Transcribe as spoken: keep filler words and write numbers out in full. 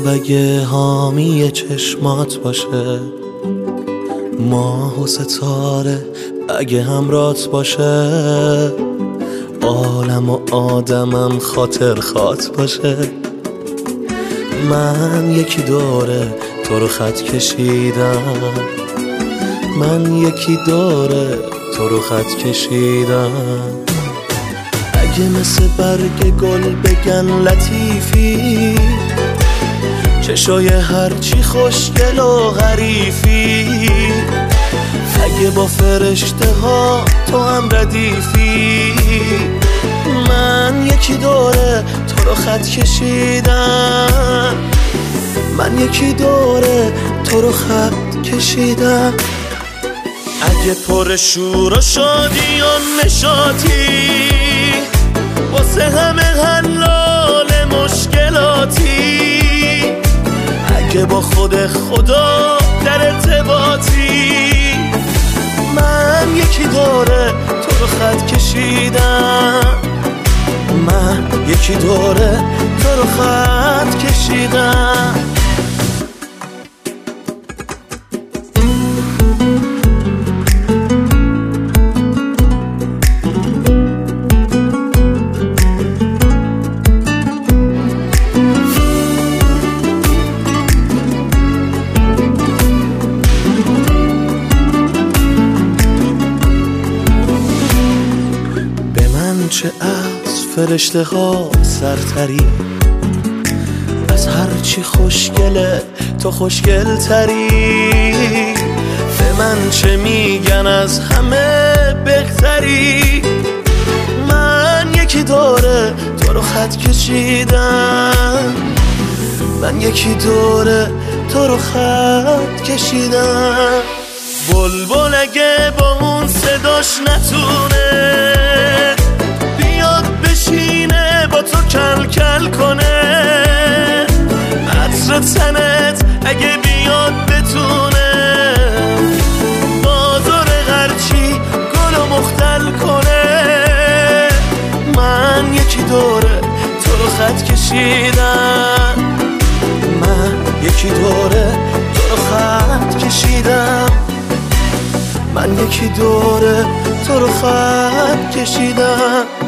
اگه حامی چشمات باشه، ماه و ستاره اگه همرات باشه، عالم و آدمم خاطر خات باشه. من یکی داره تو رو خط کشیدم، من یکی داره تو رو خط کشیدم. اگه مثل برگ گل بگن لطیفی، چشای هرچی خوشگل و غریفی، اگه با فرشته ها تو هم ردیفی، من یکی داره تو رو خط کشیدم، من یکی داره تو رو خط کشیدم. اگه پر شور و شادی و نشاطی، واسه همه حلال مشکلاتی، اگه با خود خدا در ارتباطی، من یکی داره تو رو خط کشیدم، من یکی داره تو رو خط کشیدم. چه از فرشته ها سرتری، از هرچی خوشگله تو خوشگل تری، به من چه میگن از همه بهتری، من یکی داره تو رو خط کشیدم، من یکی داره تو رو خط کشیدم. بلبل اگه با اون صداش نتونه بشینه با تو کل کل کنه، عطر تنت اگه بیاد بتونه بازار غرچی گل و مختل کنه، من یکی داره تو رو خط کشیدم، من یکی داره تو رو خط کشیدم، من یکی داره تو رو خط کشیدم.